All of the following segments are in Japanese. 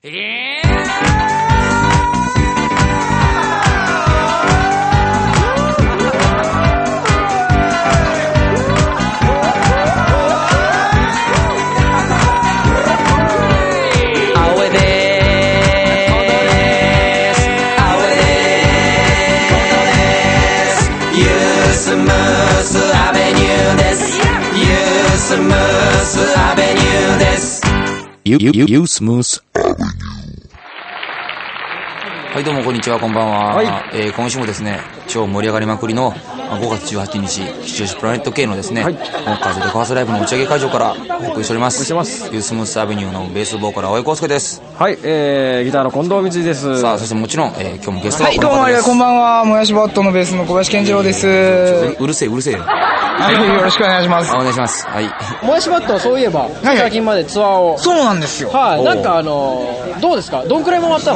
スムースアベニューです。ユースムースアベニューです。ユースムースアベニュー。はい、どうもこんにちは、こんばんは。はい、今週もですね、超盛り上がりまくりの5月18日、吉祥寺プラネット系のですね、モンカーズデコハウスライブの打ち上げ会場からお送りしております。ユースムースアベニューのベースボーカル青井康介です。 はい、ギターの近藤光です。 さあ、そしてもちろん、今日もゲストはこのどうも方です。 こんばんは、もやしバットのベースの小林健次郎です。 うるせえよ。 はい、よろしくお願いします。 お願いします。はい。 もやしバットはそういえば、最近までツアーを。 そうなんですよ。 はい、なんかどうですか？どんくらい回ったの？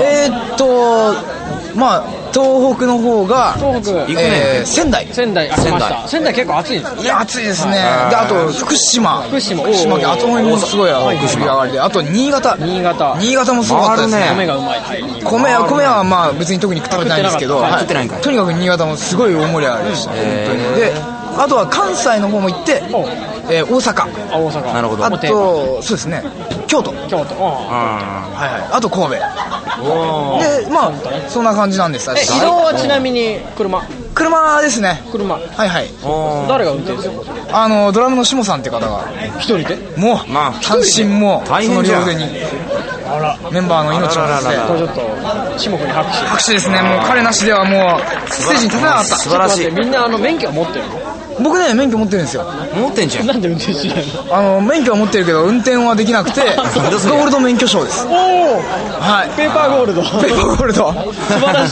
まあ、東北の方が、仙台。 仙台結構暑いんですよね。 暑いですね。で、あと、福島県、あともすごい福島上がりで、あと、新潟もすごかったですね。 米がうまい。 米はまあ、別に特に食べないんですけど、とにかく新潟もすごい大盛り上がりでした。本当に。で、あとは関西の方も行って、大阪。 なるほど。 あと、そうですね、京都。あと神戸。で、まあ、そんな感じなんです。 移動はちなみに車ですね。 誰が運転するの？ ドラムの下さんって方が。 一人で？ もう、単身も、その両腕に。メンバーの命を乗せて。 ちょっと、下君に拍手ですね。もう彼なしではもう、ステージに立てなかった。 素晴らしい。 みんな免許は持ってるの？ 僕ね、免許持ってるんですよ。 持ってんじゃん。 なんで運転しないの？ 免許は持ってるけど、運転はできなくて、ゴールド免許証です。 おー、はい。ペーパーゴールド。素晴らし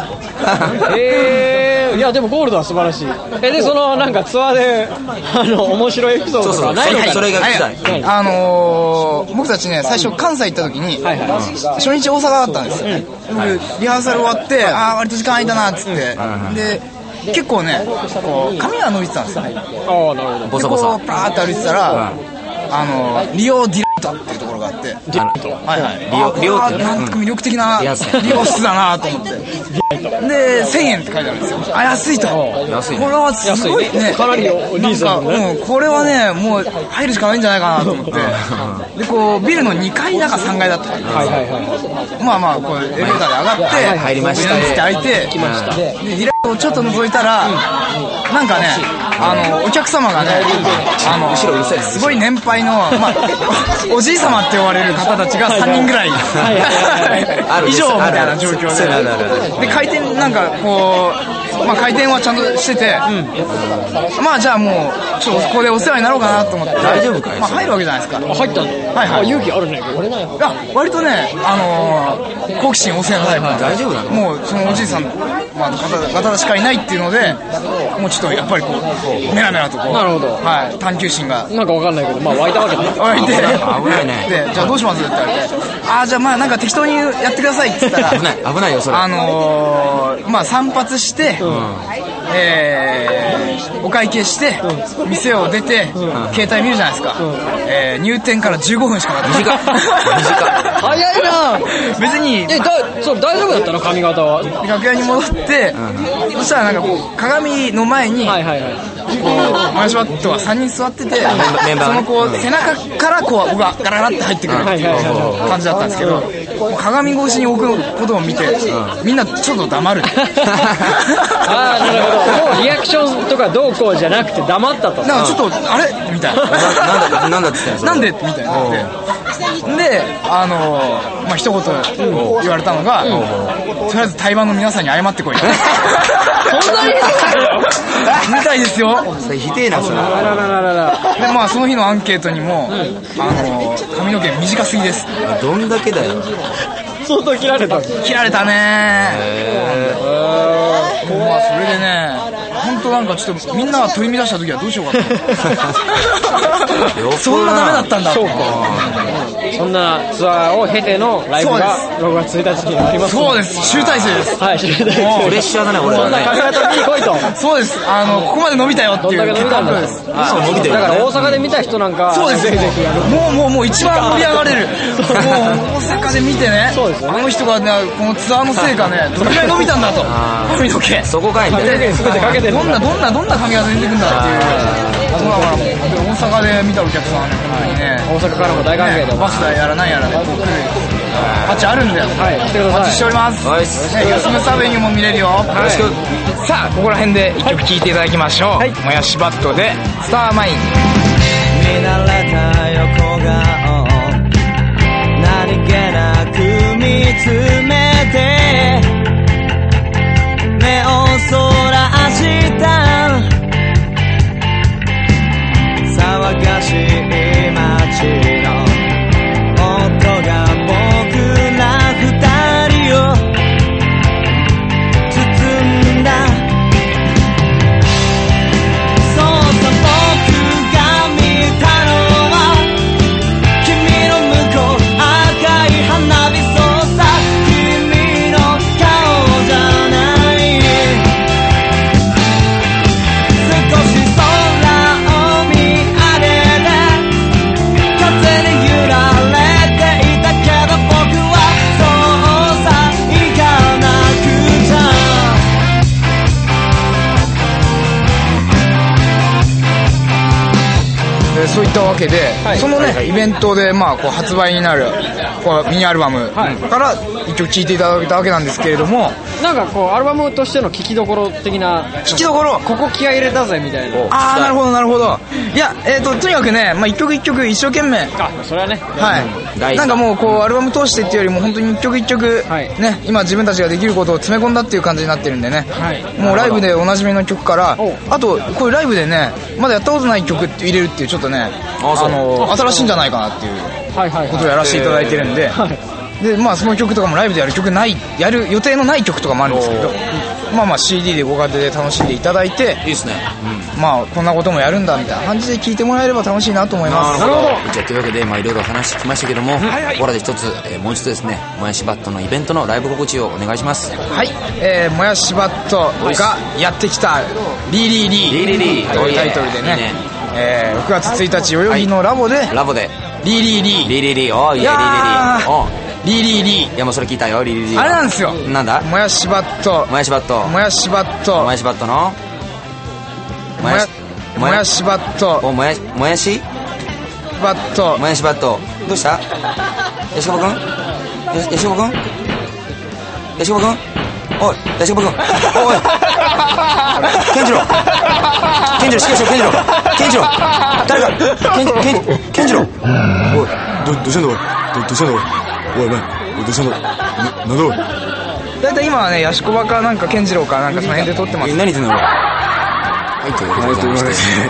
い。いや、でもゴールドは素晴らしい。で、なんかツアーで、面白いエピソードとかないのかな？ それが聞きたい。 僕たちね、最初関西行った時に、初日大阪だったんですよ。リハーサル終わって、割と時間空いたな、っつって。で、結構ね、髪が伸びてたんですよ。 ボサボサ。 で、パーって歩いてたら、リオディライトっていうところがあって、リオってなんとか魅力的なリオ室だなと思って。で、1000円って書いてあるんですよ。安いと。これはすごいね。 かなりリーズナブルね。 これはね、もう入るしかないんじゃないかなと思って。で、ビルの2階だか3階だった。まあ、こうエレベーターで上がって、 入りました。 って開いて、で、ディライトをちょっと覗いたら、なんかね、お客様がね、すごい年配の、おじい様って呼ばれる方たちが3人ぐらい以上みたいな状況で、回転なんかこう、回転はちゃんとしてて、じゃあもうちょっとここでお世話になろうかなと思って。 大丈夫かい？ 入るわけじゃないですか。 入ったの？勇気あるね。 割とね、好奇心旺盛なタイプ。 大丈夫なの？ もうそのおじいさん方しかいないっていうので、もうちょっとやっぱりこうメラメラとこう、 なるほど。 探求心がなんかわかんないけど、湧いたわけね。 湧いて、 危ないね。 で、じゃあどうしますって言われて、じゃあなんか適当にやってくださいって言ったら、 危ないよそれ。 散髪して、お会計して、店を出て、携帯見るじゃないですか。入店から15分しかなかった。 短早いな。 別にそれ大丈夫だったの？髪型は。 楽屋に戻って、そしたらなんかこう鏡の前に、もやしバットは3人座ってて、そのこう背中からこう僕がガラガラって入ってくる感じだったんですけど、鏡越しに置くことを見て、みんなちょっと黙る。 なるほど。もうリアクションとかどうこうじゃなくて黙ったと。 なんかちょっとあれみたいな。 なんだって言ったなんでみたいな。で、一言言われたのが、とりあえず対バンの皆さんに謝ってこい。そんなにみたいですよ。 それひでえなそれ。 で、その日のアンケートにも、髪の毛短すぎです。 どんだけだよ。 相当切られたね。 それでね、本当なんかちょっとみんなが取り乱した時はどうしようかと。そんなダメだったんだ。 そうか。 そんなツアーを経てのライブが6月1日にあります。 そうです、集大成です。 はい、集大成。 プレッシャーだね、俺はね。 そんな髪型見に来いと。 そうです、ここまで伸びたよっていう。 どんだけ伸びたんだ。 です。 だから大阪で見た人なんか、 そうです、ぜひぜひ。もう一番盛り上がれる。もう大阪で見てね、あの人がね、このツアーのせいかね、どれくらい伸びたんだと。髪の毛。 そこかいみたいな。 髪の毛全てかけてる。 どんな髪型出てくんだっていう。大阪で見たお客さんはね、本当にね、 大阪からも大歓迎で、 バス代やらなんやらで、街あるんだよ。 はい、来てください。 お待ちしております。ユースムスアベニューも見れるよ。よろしく。さあ、ここら辺で一曲聴いていただきましょう。もやしバットで、スターマイン。 見慣れた横顔、何気なく見つめて、目をそらした騒がしい街の音が僕ら二人を包んだ。そうさ、僕が見たのは君の向こう赤い花火、そうさ、君の顔じゃない。少し空を見上げて風に揺られていたけど、僕はそうさ、行かなくちゃ。 そういったわけで、そのね、イベントでこう発売になるこうミニアルバムから一曲聴いていただいたわけなんですけれども、 なんかこうアルバムとしての聴きどころ的な、 聴きどころ、 ここ気合い入れたぜみたいな。 ああ、なるほどなるほど。いや、とにかくね、一曲一曲一生懸命、 それはね、 はい、なんかもうこうアルバム通してっていうよりも本当に一曲一曲ね、今自分たちができることを詰め込んだっていう感じになってるんでね、もうライブでおなじみの曲から、あとこういうライブでね、まだやったことない曲って入れるっていう、ちょっとね、新しいんじゃないかなっていうことをやらせていただいてるんで、でその曲とかもライブでやる予定のない曲とかもあるんですけど、CD でご家庭で楽しんでいただいて、 いいですね。 こんなこともやるんだみたいな感じで聴いてもらえれば楽しいなと思います。 なるほど。じゃあというわけでいろいろ話してきましたけども、ここらで一つ、もう一度ですね、もやしバットのイベントのライブ告知をお願いします。 はい、もやしバットがやってきたリリリというタイトルでね、6月1日代々木のラボでリリリ、おい、いやリリリ、いやもうそれ聞いたよ、リリリ。 あれなんですよ。 なんだ？ もやしバットのもやしバットもやしバットもやしバットどうした？ヤシコバくんおい、ヤシコバくん、おいケンジロしっかりしろ、ケンジロ誰かケンジロ、おい、どうしたんだおい、おい、お前、どうしたんだなんだおい。 だいたい今はね、ヤシコバかなんかケンジロかなんかその辺で撮ってます。 何言ってんの俺。はい、というわけでございまして、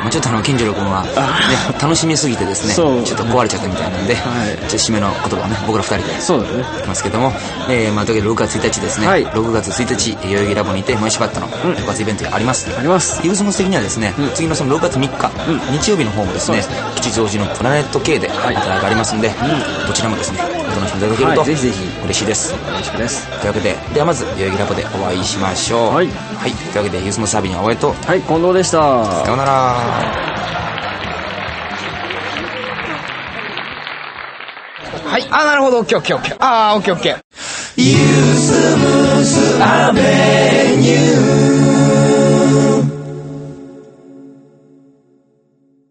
ちょっとケンジロ君は、楽しみすぎてですね、ちょっと壊れちゃったみたいなんで、締めの言葉をね、僕ら二人で言いますけども、というわけで6月1日ですね、6月1日、代々木ラボにて、もやしバットの6月イベントがあります。ユースムス的にはですね、次のその6月3日、日曜日の方もですね、吉祥寺のプラネット K で働きがありますんで、どちらもですね、お楽しみいただけると、ぜひぜひ嬉しいです。というわけで、ではまず、代々木ラボでお会いしましょう。はい。というわけで、ユースムスアビにお会いと、 近藤でした。 さようなら。 はい、なるほど、オッケー。オッケー。 ユースムスアベニュー